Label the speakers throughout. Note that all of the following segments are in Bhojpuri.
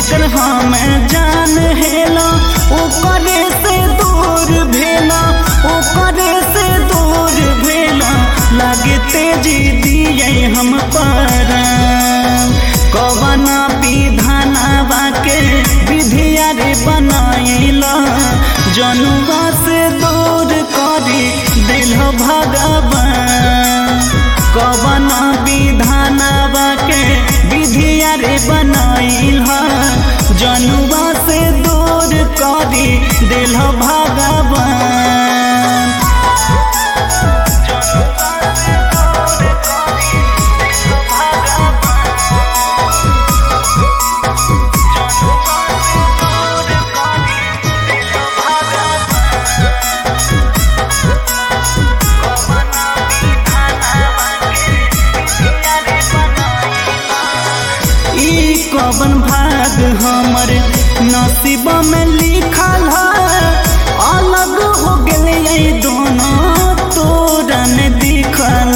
Speaker 1: जेकर हमें जान हेला ओकरे से दूर भेला, ओकरे से दूर भेला। लागे तेजी दिए हम पर कवना विधानवा के विधिया रे बनाइला, जनुआ से दूर करी दिल भगवान। कवना विधानवा के विधिया रे बनाइला, जनुआ से दूर करी दिल भगवान। कवन भाग हमर नसीब में लिखल है, अलग हो गए दोनों तोरा ने दिखल।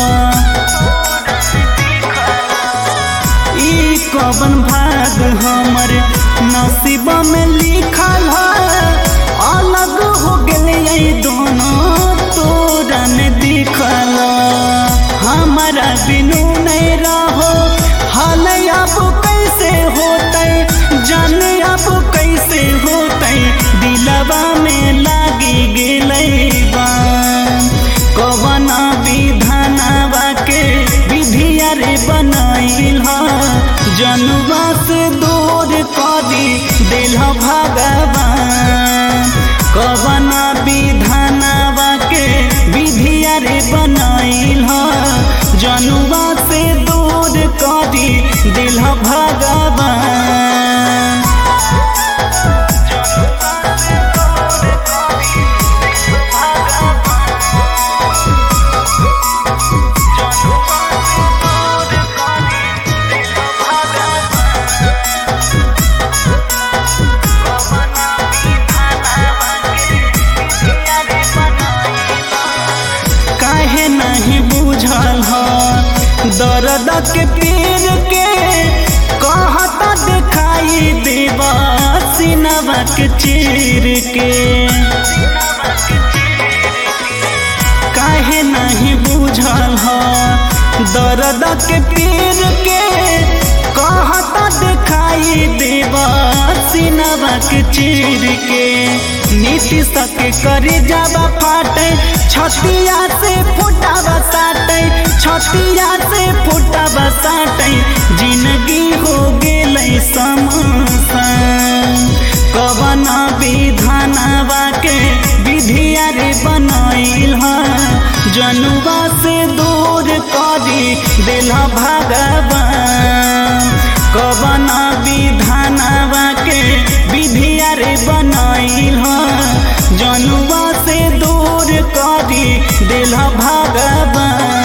Speaker 1: ई कवन भाग हमर नसीब में लिखल है, अलग हो गए दोनों तोरा ने दिखल। हमारा बिनु नहीं रहो हाल अब कैसे होते, जाने अब कैसे होते, दिलवा में लागी गेलै बान। कवना विधानवा के विधिया रे बनाइला, जनुआ से दूर करी दिल भगवान। कवना विधानवा के विधिया रे बनाइला, जनुआ से दूर करी दिल भगवान। काहे नहीं बुझल हो दर्द के पीर के, कहता दिखाई देवा सीनवा के चीर के। काहे नहीं बुझल हो दर्द के पीर के, कहता दिखाई देवा सीनवा के चीर के। नीति सके करे जावा फाटे, छतिया से फुटावा साटे, छतिया से फुटावा साटे, जिंदगी हो गेलै समसान। कवना विधानवा के विधिया रे बनाइला, जनुआ से दूर करी दिल भगवान। कवना विधानवा के विधिया रे बनाइला, जनुआ से दूर करी दिल भगवान।